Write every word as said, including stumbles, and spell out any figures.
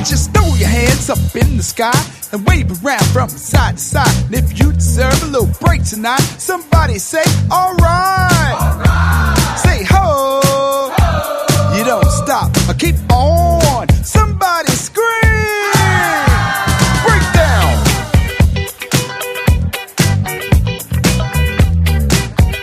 just throw your hands up in the sky and wave around from side to side. And if you deserve a little break tonight, somebody say, alright.